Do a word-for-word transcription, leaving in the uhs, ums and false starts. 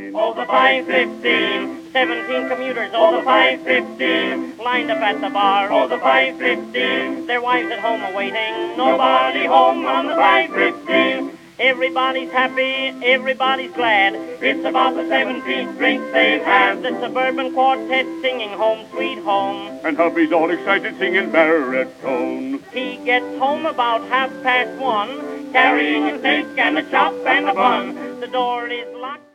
fifteen. Oh, the five fifteen. Seventeen commuters, oh, the five fifteen. Lined up at the bar, oh, the five fifteen. Their wives at home awaiting, nobody home on the five fifteen. Everybody's happy, everybody's glad. It's about the seventeenth drink they've had. The suburban quartet singing Home Sweet Home. And hubby's all excited singing baritone. He gets home about half past one, carrying a steak and a chop and a bun. The door is locked.